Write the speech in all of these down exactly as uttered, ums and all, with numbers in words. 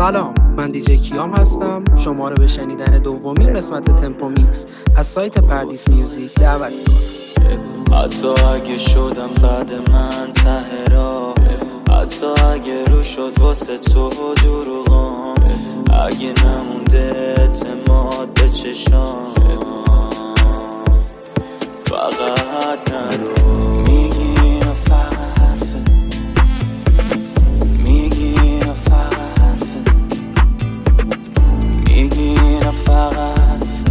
سلام، من دیجی کیام هستم. شما رو به شنیدن دومین قسمت تمپو میکس از سایت پردیس میوزیک دعوت می‌کنم. حتی اگه شدم بعد من ته راه، حتی اگه رو شد واسه تو دروغام، اگه نمونده اعتماد به چشام، فقط نرو. میگی اینا فقط حرفه، میگی اینا فقط حرفه، میگی اینا فقط حرفه،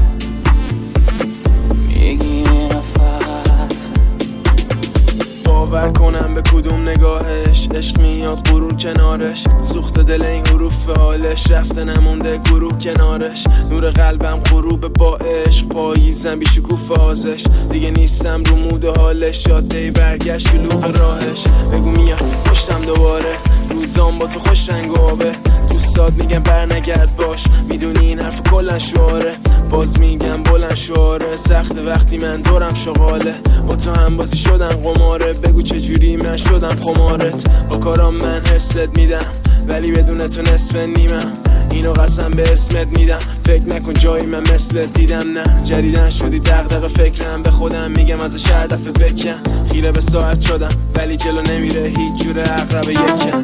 میگی اینا فقط حرفه. باور کنم به کدوم نگاهش عشق میاد غرور کنارش، سوخت دل این حروف حالش، رفته نمونده گروه کنارش، نور قلبم غروب با عشق، پاییزم بی شکوفه آزش، دیگه نیستم رو مود حالش، یاده برگشت شلوغ راهش. بگو میاد پشتم دوباره، روزام با تو خوش رنگ و آبه، دوستات میگم بر نگرد باش، میدونی این حرف کلن شعاره، باز میگم بلند شعاره، سخت وقتی من دورم شغاله، با تو هم بازی شدم قماره، بگو چجوری من شدم خمارت، با کارام من حست میدم ولی بدون تو نصف نیمم، اینو قسم به اسمت میدم، فکر نکن جایی من مثلت دیدم، نه جدیدن شدی دغدغه فکرم، به خودم میگم از شهر دفعه بکن، خیره به ساعت شدم ولی جلو نمیره هیچ جوره عقرب یکم.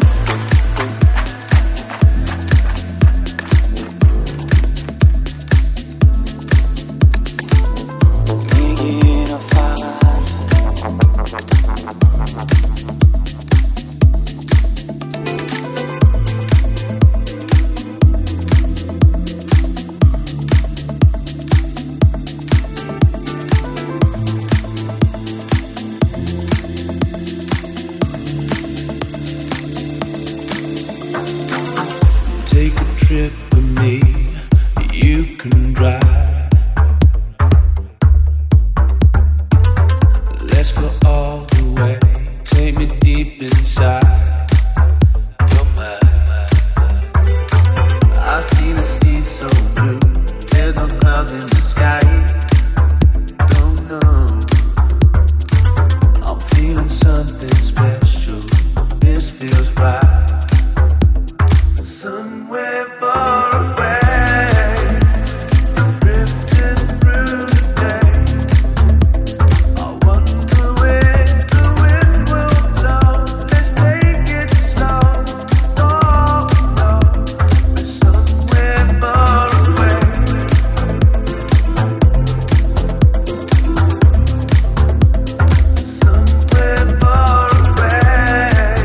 Take a trip with me, you can drive. Let's go all the way, take me deep inside your mind. I see the sea so blue, there's no clouds in the sky. Don't know, I'm feeling something special, this feels right. Somewhere far away, drifting through the day, I wonder where the wind will blow. Let's take it slow, oh no, we're somewhere far away. Somewhere far away.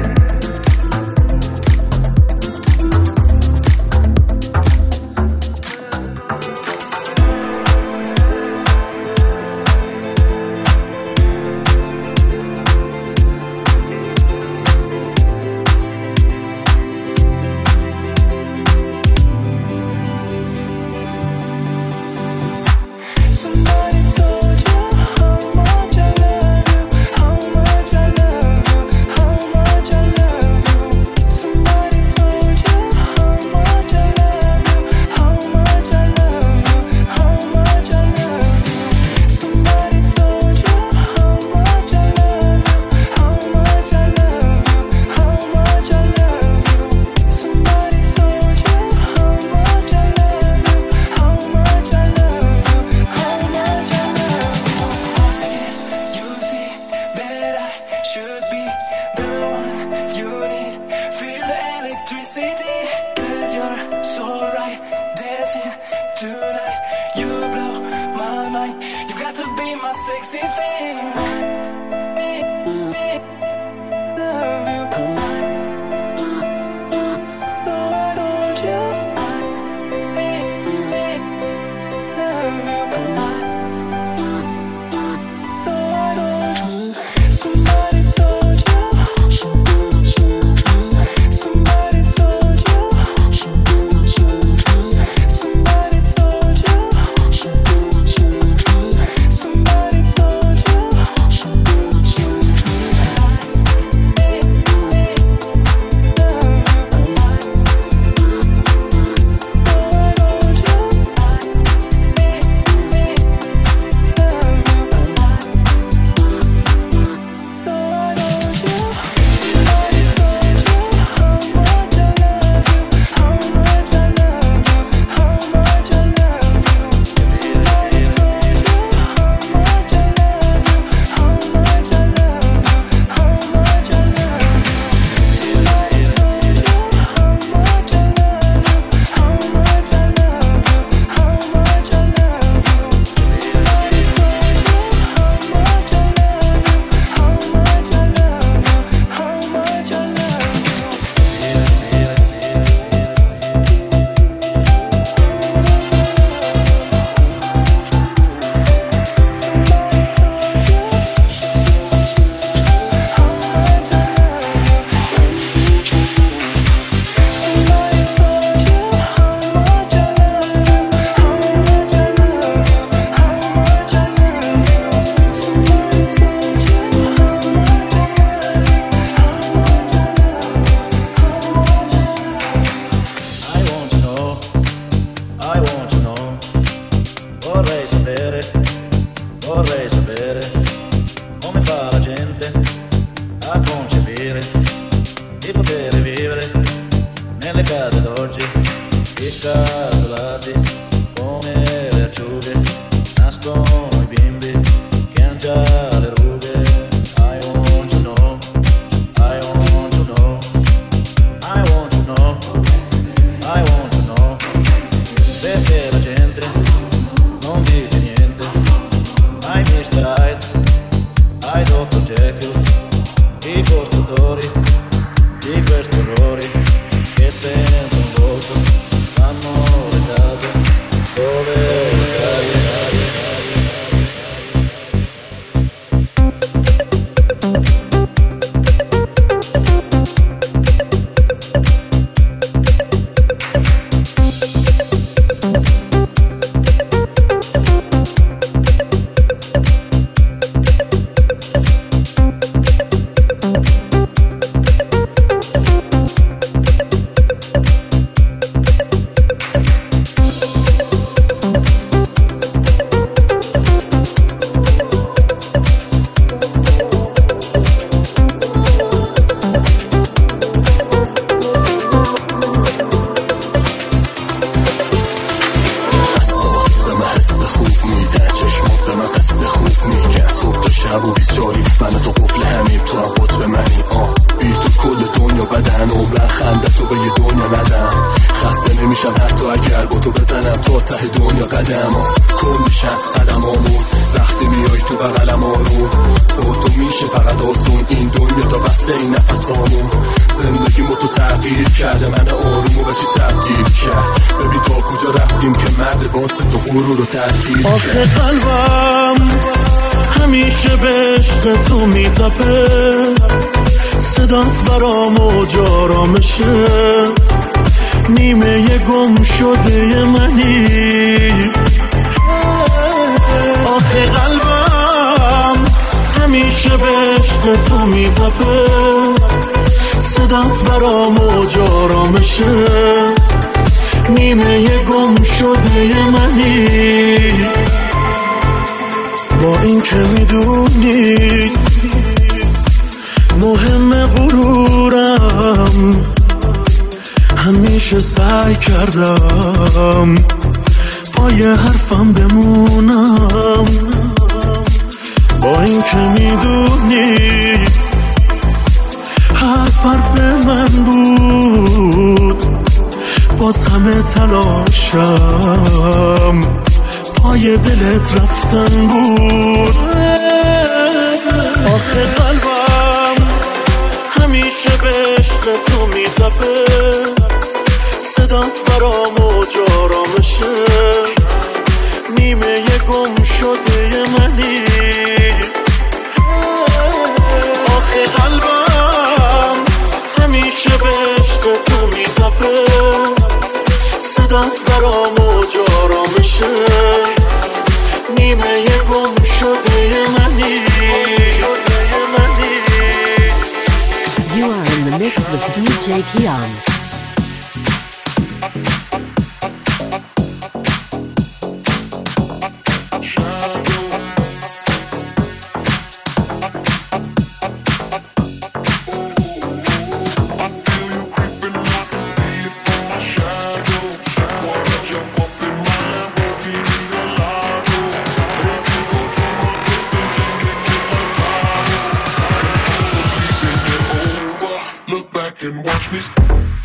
Somebody told you how much I love you, how much I love you, how much I love you. Somebody told you how much I love you, how much I love you, how much I love you. Somebody told you how much I love you, how much I love you, how much I love you. Somebody told you how much I love you, how much I love you, how much I love you. I guess you see that I should be the one you need. Feel the electricity, 'cause you're so right. Dancing tonight, you blow my mind. You got to be my sexy thing. I love you. No, I don't you. I love you. No, I don't. Somebody told you. Somebody told you. Somebody told you. Somebody told you. Vorrei sapere come fa la gente a concepire di poter vivere nelle case d'oggi, scatolati come le acciughe, nascono i bimbi che hanno già le rughe. I want to know, I want to know, I want to know, I want to know, perché la gente non dice niente. Hai mister Hyde, hai dottor Jekyll, i costruttori di questi orrori che senza un volto fanno le case dove le caie. آخه قلبم همیشه به عشق تو میتپه، صدات برام اوج آرامشه، نیمه گم شده منی. آخه قلبم همیشه به عشق تو میتپه، صدات برام اوج آرامشه، نیمه گم شده منی. با این که میدونی مهم غرورم، همیشه سعی کردم پای حرفم بمونم. با این که میدونی حرف حرف من بود، باز همه تلاشم پای دلت رفتن بود. آخه قلبم همیشه به عشق تو میتپه، صدات برام اوج آرامشه، نیمه گم شده منی. آخه قلبم همیشه به عشق تو میتپه، صدات برام اوج آرامشه، نیمه گم شده منی. You are in the mix with D J Kian. And watch me.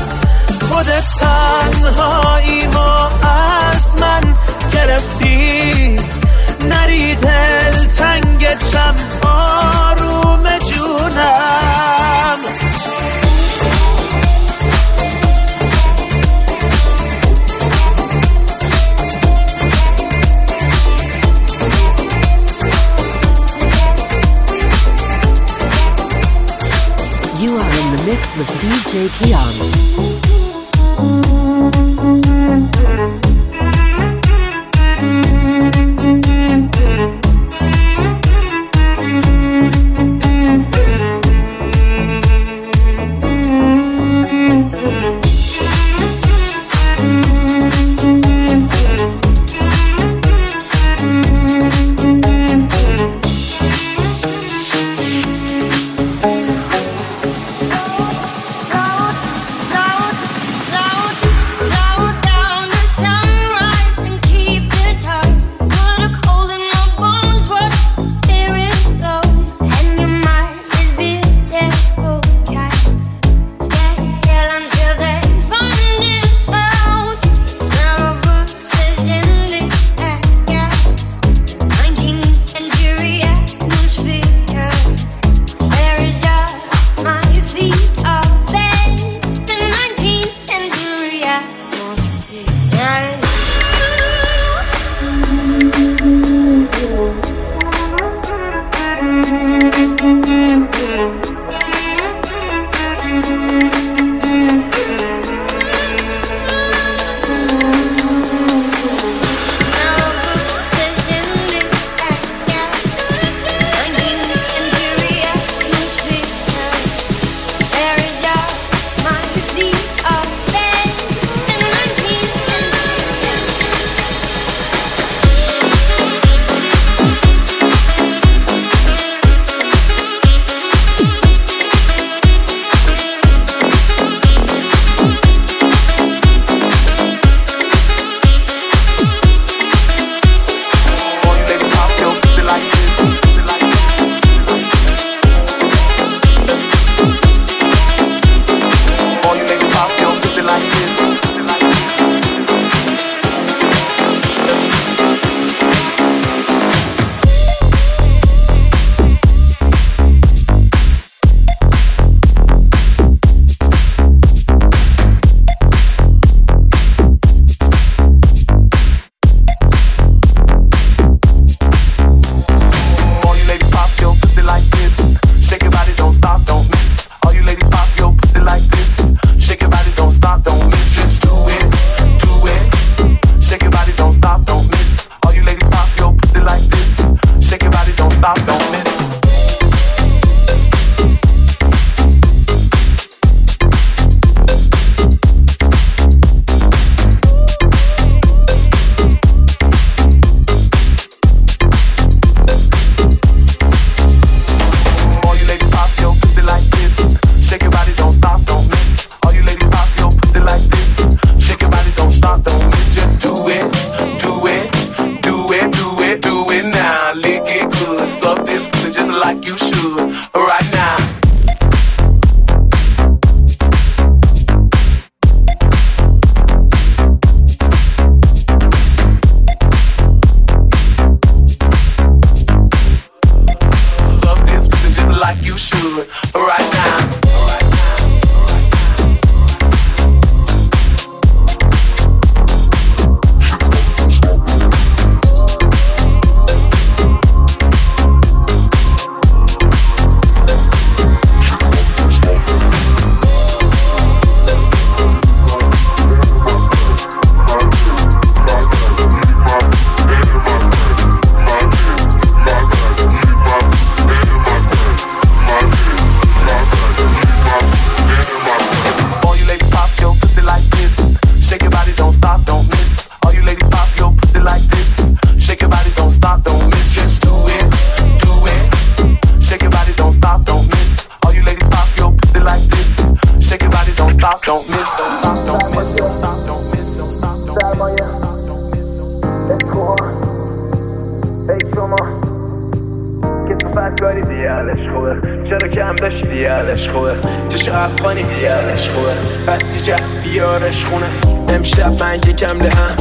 چشم آروم جونم. You are in the mix with D J Kian. کاری دیگه حالش خوبه، چرا کم داشتی دیگه حالش خوبه، چشو افغانی دیگه حالش خوبه، بسی جفیارش خونه. امشب من یکم لهم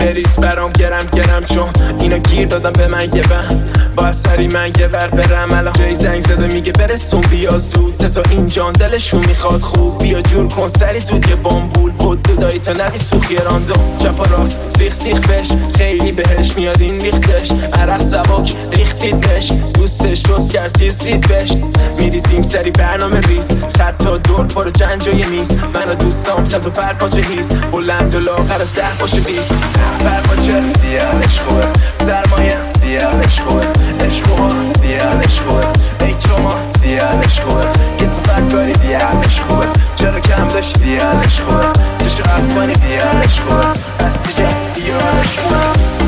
بریز برام گرم گرم چون اینا گیر دادم به من یه بند با سری من یه ور برم الان جای زنگ زده میگه برسون بیا زود سه تا این جان دلشون میخواد خوب بیا جور کن سری زود یه بامبول بود دایی تا ندی سوخی راندو چپا راست سیخ سیخ بش خیلی بهش میاد این ریختش عرق سباک ریختیدش دوستش روز کرد تیز رید بش میریزیم سری برنامه ریز خطا دور پارو چند جای میز من و دوستام چند تا پرپاچه هیز بلند و لاغر از ده باشه بیست پرپاچه زیادش خوبه سرمایه زیادش خوبه عشق ها زیادش خوبه ای چما زیادش خوبه کسافت کاری زیادش خوبه چرا کم داشت زیادش خوبه چشو افغانی زیادش خوبه از سجه دیارش خوبه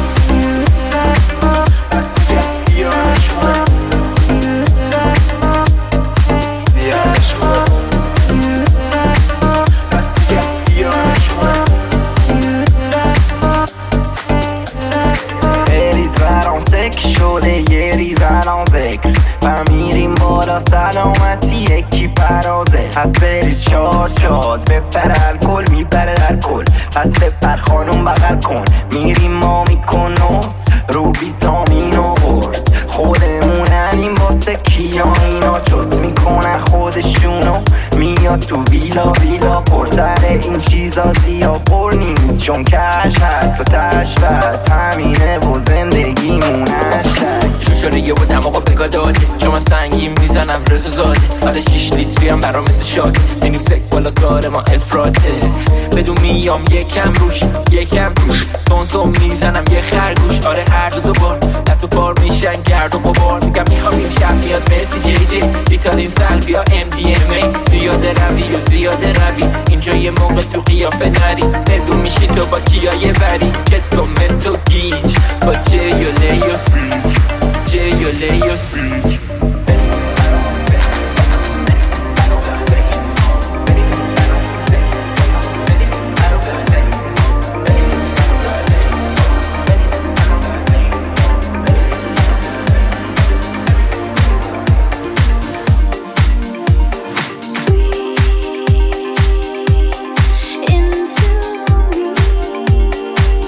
از سجه دیارش خوبه زیادش خوبه از سجه دیارش خوبه بریز برام سک شده یه ریز الان ذکر و میریم بالا سلامتی یکی پرازه پس بریز شاد شاد بپر الکل میپره در کل پس بپر خانوم بغل کن میریم ما میکن نوز رو ویتامین و قرص خودموننیم واسه کیا اینا چوس میکنن خودشونو میاد تو ویلا ویلا پر سر این چیزا زیاد پر نیست چون کش هست و تش بست همینه و زندگیمونش شوشاره و دماغا بگا داده چون من سنگیم میزنم رزو زاده آره شیش لیتری هم برام مثل شاده اینیم سک بالا کار ما افراته بدون میام یکم روش یکم روش تون تون میزنم یه خرگوش آره هر دو دوبار نتو بار میشن گرد و ببار میگم میخوام این شب میاد مرسی جی جی بیتالین سلبیا ام دی ام ای زیاده روی و زیاده روی اینجا یه موقع تو قیافه نری بدون میشی تو با کیای بری که تو متو گیج با جیوله و فریج جیوله و فریج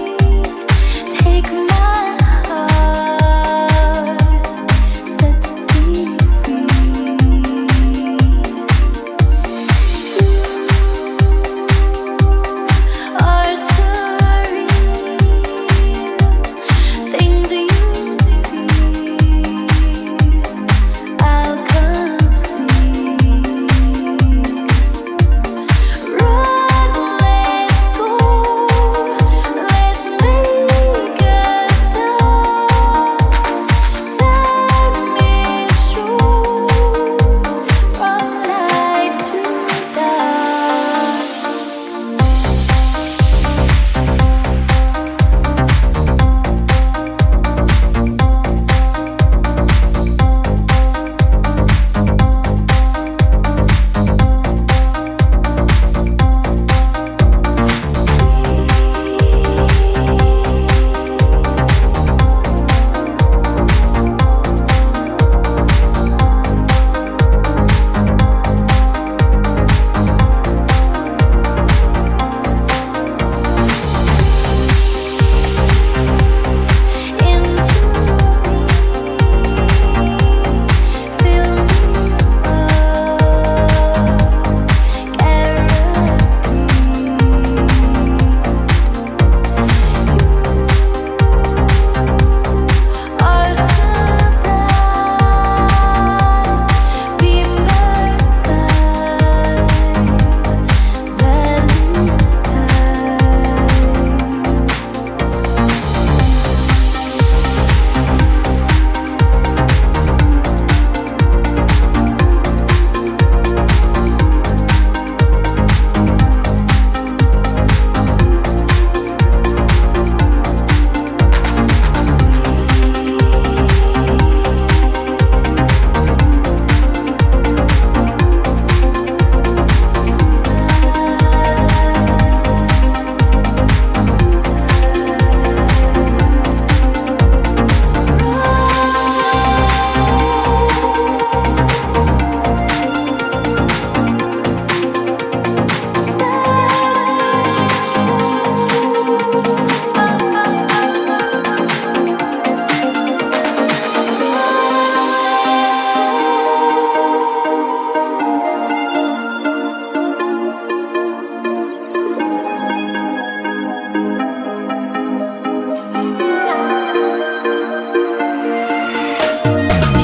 Take my heart, set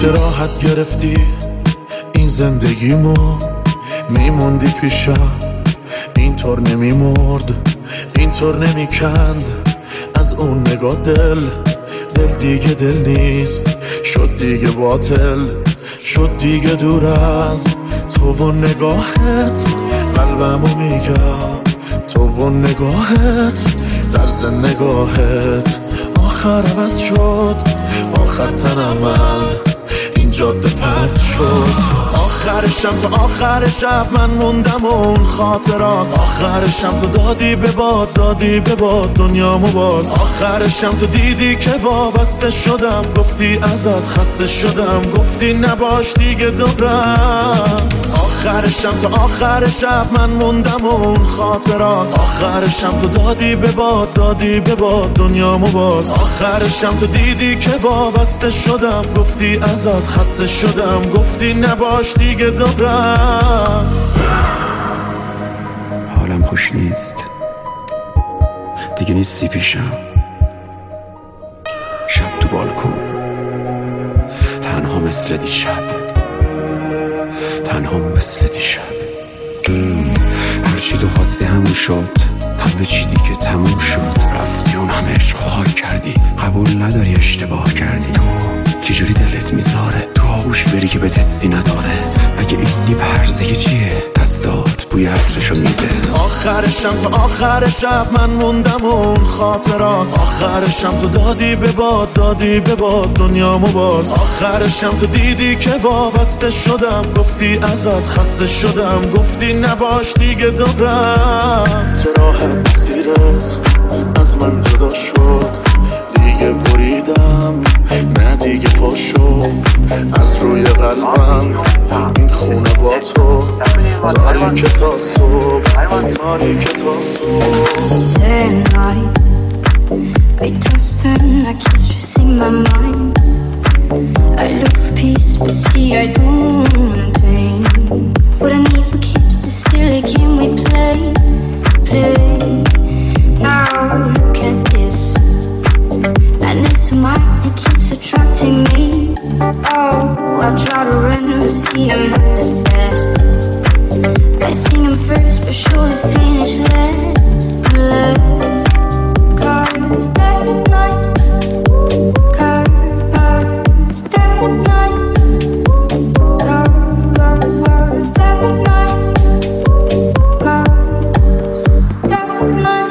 چه راحت گرفتی این زندگیمو، میموندی پیشم اینطور نمیمرد، اینطور نمیکند از اون نگاه دل. دل دیگه دل نیست، شد دیگه باطل، شد دیگه دور از تو و نگاهت. قلبمو میگم تو و نگاهت، طرز نگاهت آخر عوض شد، آخر تنم از این جاده پرد شد. آخر شب تا آخر شب من موندم اون خاطرات، آخر شب تو دادی به باد، دادی به باد دنیامو باز. آخر شب تو دیدی که وابسته شدم، گفتی ازت خسته شدم، گفتی نباش دیگه دورم. آخر شب تا آخر شب من موندم اون خاطرات، آخر شب تو دادی به باد، دادی به باد دنیامو باز. آخر شب تو دیدی که وابسته شدم، گفتی ازت خسته شدم، گفتی نباش دیگه دورم. حالم خوش نیست دیگه، نیستی پیشم. شب تو بالکن تنها مثل دیشب، تنها مثل دیشب. هرچی تو خواستی همون شد، همه چی دیگه تموم شد. رفتی اون همه عشق خاک کردی، قبول نداری اشتباه کردی. تو چجوری دلت میذاره تو آغوشی بری که بهت حسی نداره؟ اگه اینی پرزه چیه دستات بوی عطرشو میده. آخر شب تا آخر شب من موندم اون خاطرات، آخر شب تو دادی به باد، دادی به باد دنیامو باز. آخر شب تو دیدی که وابسته شدم، گفتی ازت خسته شدم، گفتی نباش دیگه دورم. چرا هم مسیرت از من جدا شد، دیگه بریدم نه دیگه پاشو از روی قلبم. این خونه با تو تاریک تا صبح، تاریک تا صبح. Day and night, we toss turn, I keep stressing my mind. I look for peace, but see I don't wanna tame. What I need for keeps the silly game we play, play. Now look at this, madness to mine, it keeps attracting me. Oh, I try to run, but see I'm not that fast. I think I'm first, but surely finish last, last. Cause day and night, cause day and night, cause day and night, cause day and night.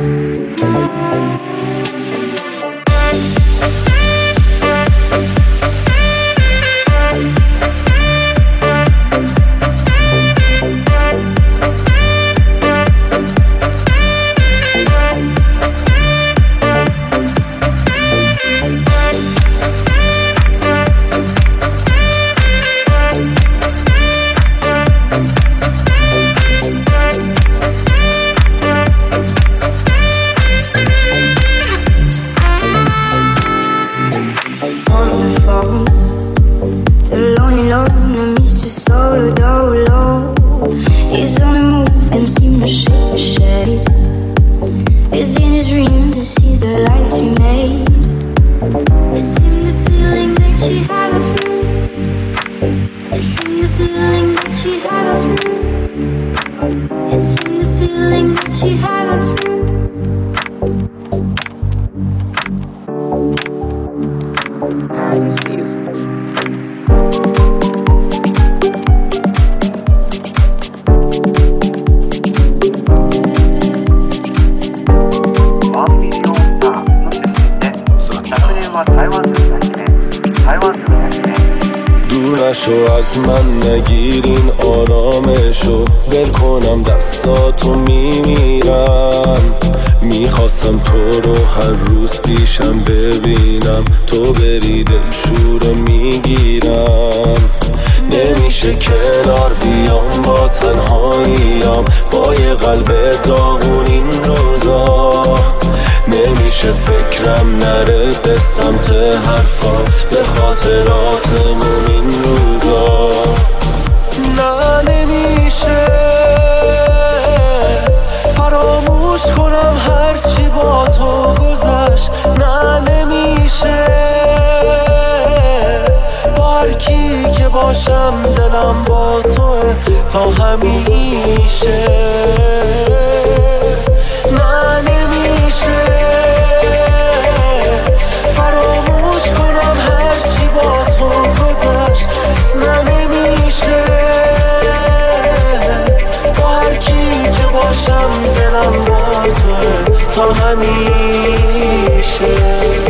از من نگیر این آرامشو، ول کنم دستاتو میمیرم. میخواستم تو رو هر روز پیشم ببینم، تو بری دلشورو میگیرم. نمیشه کنار بیام با تنهاییم، با یه قلب داغون این روزا. نمیشه فکرم نره به سمت حرفات، به خاطراتمون این روزا. نه نمیشه فراموش کنم هرچی با تو گذشت، نه نمیشه با هر کی که باشم دلم با توه تا همیشه. نه نمیشه فراموش کنم هرچی با تو گذشت. نه نمیشه با هر کی که باشم دلم با توه تا همیشه.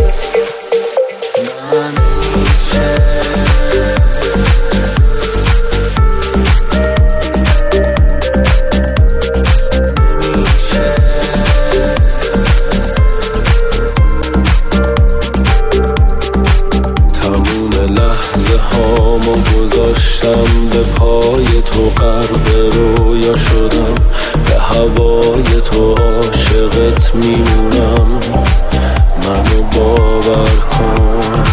گذاشتم به پای تو غرق رویا شدم، به هوای تو عاشقت میمونم. منو باور کن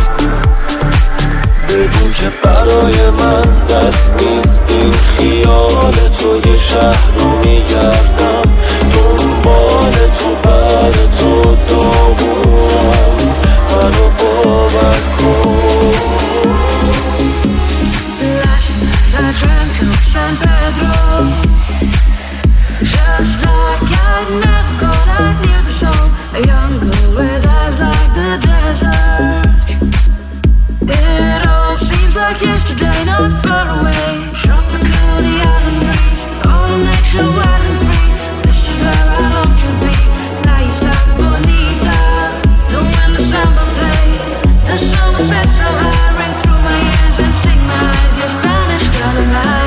بگو که برای من دست نیست این خیال تو. یه شهر رو میگردم دنبال تو، بعد تو داغونم. منو باور کن. I dreamt of San Pedro, just like I'd never gone. I knew the song, a young girl with eyes like the desert. It all seems like yesterday, not far away. Tropical, the island breeze, all nature wild and free. This is where I long to be. La isla bonita, the when December play, the summer set so high, ring through my ears and sting my eyes. Your Spanish lullaby.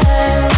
love.